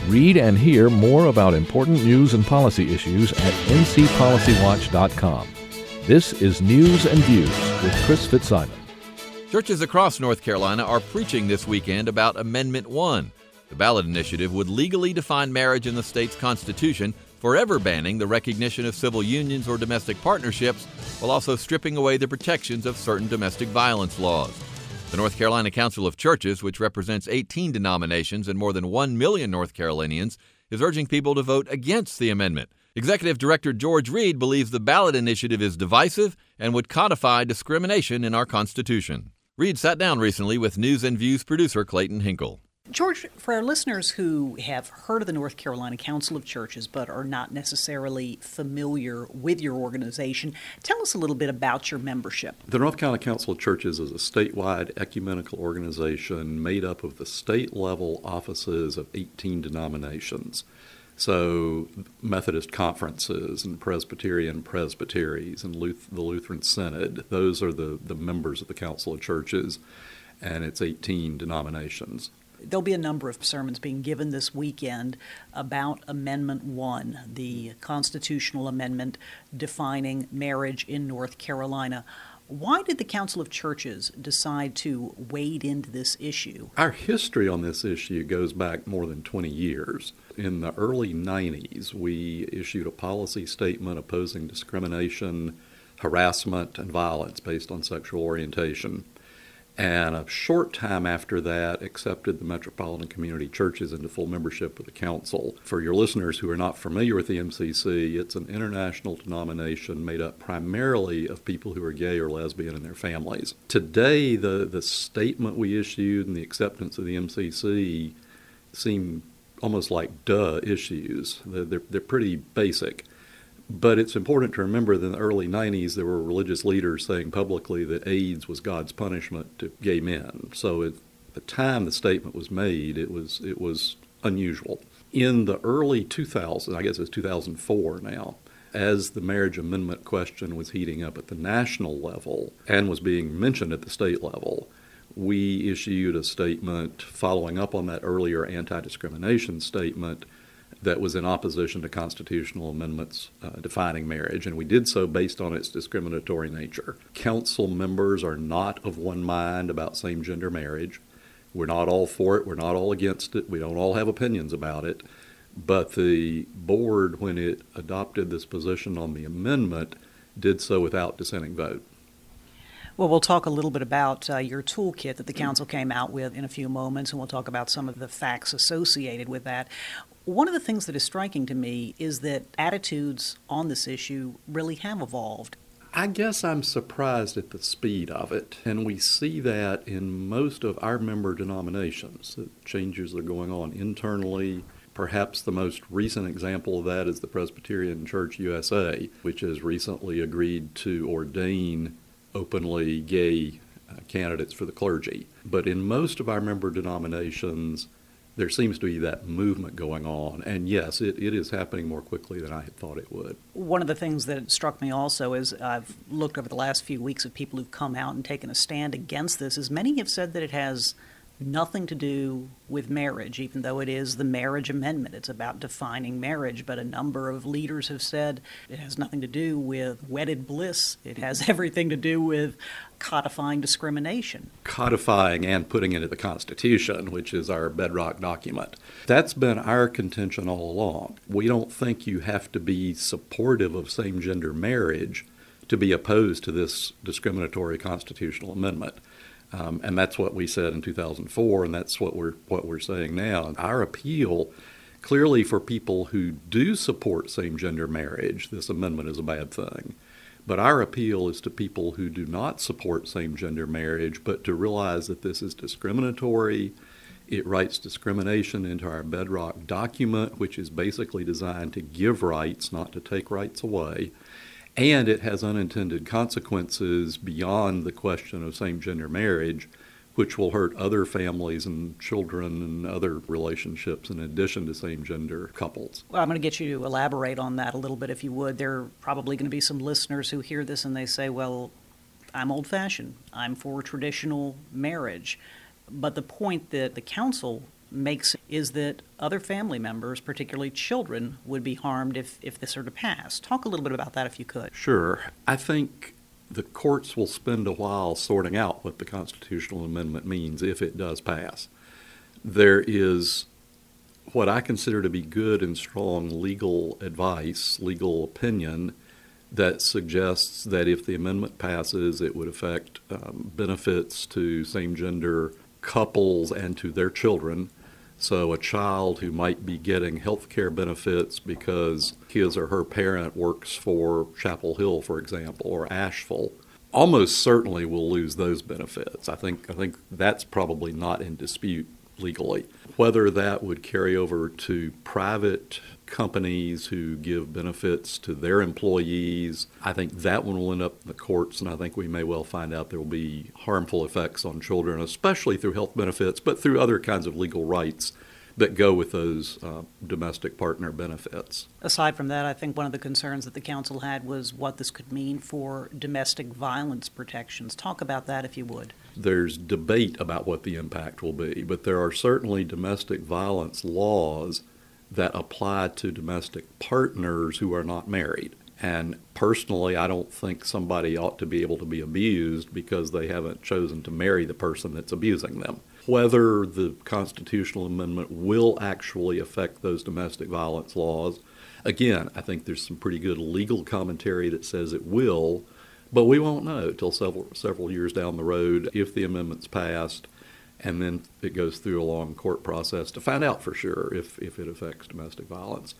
Read and hear more about important news and policy issues at ncpolicywatch.com. This is News and Views with Chris Fitzsimon. Churches across North Carolina are preaching this weekend about Amendment 1. The ballot initiative would legally define marriage in the state's constitution, forever banning the recognition of civil unions or domestic partnerships, while also stripping away the protections of certain domestic violence laws. The North Carolina Council of Churches, which represents 18 denominations and more than 1 million North Carolinians, is urging people to vote against the amendment. Executive Director George Reed believes the ballot initiative is divisive and would codify discrimination in our Constitution. Reed sat down recently with News and Views producer Clayton Hinkle. George, for our listeners who have heard of the North Carolina Council of Churches but are not necessarily familiar with your organization, tell us a little bit about your membership. The North Carolina Council of Churches is a statewide ecumenical organization made up of the state-level offices of 18 denominations. So Methodist conferences and Presbyterian presbyteries and the Lutheran Synod, those are the members of the Council of Churches, and it's 18 denominations. There'll be a number of sermons being given this weekend about Amendment 1, the constitutional amendment defining marriage in North Carolina. Why did the Council of Churches decide to wade into this issue? Our history on this issue goes back more than 20 years. In the early 90s, we issued a policy statement opposing discrimination, harassment, and violence based on sexual orientation. And a short time after that, accepted the Metropolitan Community Churches into full membership with the Council. For your listeners who are not familiar with the MCC, it's an international denomination made up primarily of people who are gay or lesbian and their families. Today, the statement we issued and the acceptance of the MCC seem almost like duh issues. They're pretty basic. But it's important to remember that in the early 90s, there were religious leaders saying publicly that AIDS was God's punishment to gay men. So at the time the statement was made, it was unusual. In the early 2000s, I guess it's 2004 now, as the marriage amendment question was heating up at the national level and was being mentioned at the state level, we issued a statement following up on that earlier anti-discrimination statement that was in opposition to constitutional amendments defining marriage, and we did so based on its discriminatory nature. Council members are not of one mind about same-gender marriage. We're not all for it. We're not all against it. We don't all have opinions about it. But the board, when it adopted this position on the amendment, did so without dissenting vote. Well, we'll talk a little bit about your toolkit that the council came out with in a few moments, and we'll talk about some of the facts associated with that. One of the things that is striking to me is that attitudes on this issue really have evolved. I guess I'm surprised at the speed of it, and we see that in most of our member denominations. The changes are going on internally. Perhaps the most recent example of that is the Presbyterian Church USA, which has recently agreed to ordain openly gay candidates for the clergy. But in most of our member denominations, there seems to be that movement going on. And yes, it is happening more quickly than I had thought it would. One of the things that struck me also is I've looked over the last few weeks at people who've come out and taken a stand against this, is many have said that it has nothing to do with marriage, even though it is the marriage amendment. It's about defining marriage, but a number of leaders have said it has nothing to do with wedded bliss. It has everything to do with codifying discrimination. Codifying and putting into the Constitution, which is our bedrock document. That's been our contention all along. We don't think you have to be supportive of same-gender marriage to be opposed to this discriminatory constitutional amendment. And that's what we said in 2004, and that's what we're saying now. Our appeal, clearly for people who do support same-gender marriage, this amendment is a bad thing. But our appeal is to people who do not support same-gender marriage, but to realize that this is discriminatory. It writes discrimination into our bedrock document, which is basically designed to give rights, not to take rights away. And it has unintended consequences beyond the question of same-gender marriage, which will hurt other families and children and other relationships in addition to same-gender couples. Well, I'm going to get you to elaborate on that a little bit, if you would. There are probably going to be some listeners who hear this and they say, well, I'm old-fashioned. I'm for traditional marriage. But the point that the council makes is that other family members, particularly children, would be harmed if this were to pass. Talk a little bit about that if you could. Sure. I think the courts will spend a while sorting out what the constitutional amendment means if it does pass. There is what I consider to be good and strong legal advice, legal opinion, that suggests that if the amendment passes, it would affect benefits to same-gender couples and to their children. So a child who might be getting health care benefits because his or her parent works for Chapel Hill, for example, or Asheville, almost certainly will lose those benefits. I think that's probably not in dispute legally. Whether that would carry over to private companies who give benefits to their employees, I think that one will end up in the courts, and I think we may well find out there will be harmful effects on children, especially through health benefits, but through other kinds of legal rights that go with those domestic partner benefits. Aside from that, I think one of the concerns that the council had was what this could mean for domestic violence protections. Talk about that if you would. There's debate about what the impact will be, but there are certainly domestic violence laws that apply to domestic partners who are not married. And personally, I don't think somebody ought to be able to be abused because they haven't chosen to marry the person that's abusing them. Whether the constitutional amendment will actually affect those domestic violence laws, again, I think there's some pretty good legal commentary that says it will, but we won't know until several years down the road if the amendment's passed, and then it goes through a long court process to find out for sure if it affects domestic violence.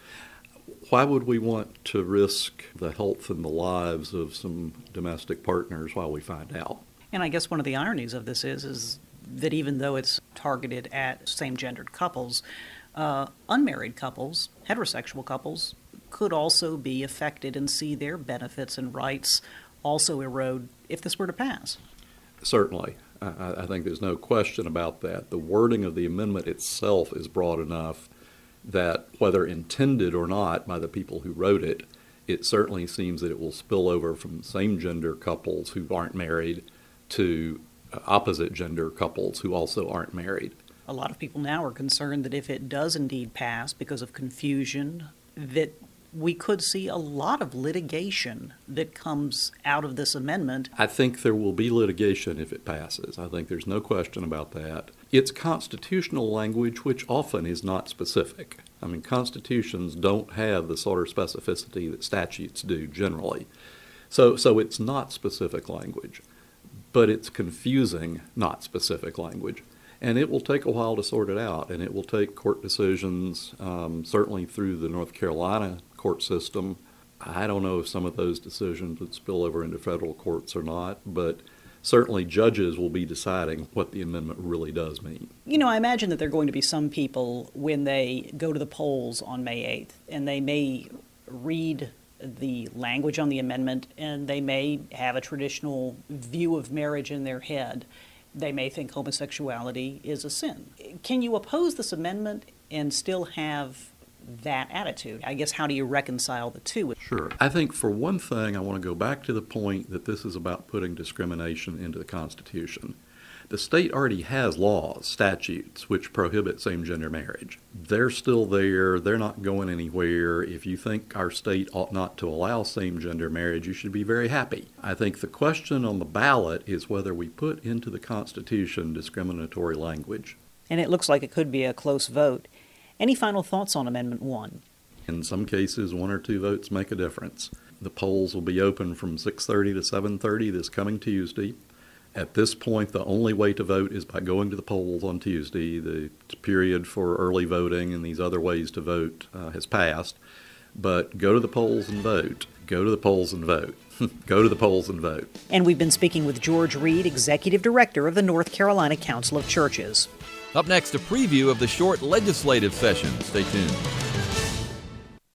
Why would we want to risk the health and the lives of some domestic partners while we find out? And I guess one of the ironies of this is that even though it's targeted at same-gendered couples, unmarried couples, heterosexual couples, could also be affected and see their benefits and rights also erode if this were to pass. Certainly. I think there's no question about that. The wording of the amendment itself is broad enough that whether intended or not by the people who wrote it, it certainly seems that it will spill over from same-gender couples who aren't married to opposite-gender couples who also aren't married. A lot of people now are concerned that if it does indeed pass because of confusion, that we could see a lot of litigation that comes out of this amendment. I think there will be litigation if it passes. I think there's no question about that. It's constitutional language, which often is not specific. I mean, constitutions don't have the sort of specificity that statutes do generally. So it's not specific language, but it's confusing, not specific language. And it will take a while to sort it out, and it will take court decisions, certainly through the North Carolina court system. I don't know if some of those decisions would spill over into federal courts or not, but certainly judges will be deciding what the amendment really does mean. You know, I imagine that there are going to be some people when they go to the polls on May 8th, and they may read the language on the amendment, and they may have a traditional view of marriage in their head. They may think homosexuality is a sin. Can you oppose this amendment and still have that attitude? I guess, how do you reconcile the two? Sure. I think for one thing, I want to go back to the point that this is about putting discrimination into the Constitution. The state already has laws, statutes, which prohibit same-gender marriage. They're still there. They're not going anywhere. If you think our state ought not to allow same-gender marriage, you should be very happy. I think the question on the ballot is whether we put into the Constitution discriminatory language. And it looks like it could be a close vote. Any final thoughts on Amendment 1? In some cases, 1 or 2 votes make a difference. The polls will be open from 6:30 to 7:30 this coming Tuesday. At this point, the only way to vote is by going to the polls on Tuesday. The period for early voting and these other ways to vote has passed. But go to the polls and vote. Go to the polls and vote. Go to the polls and vote. And we've been speaking with George Reed, Executive Director of the North Carolina Council of Churches. Up next, a preview of the short legislative session. Stay tuned.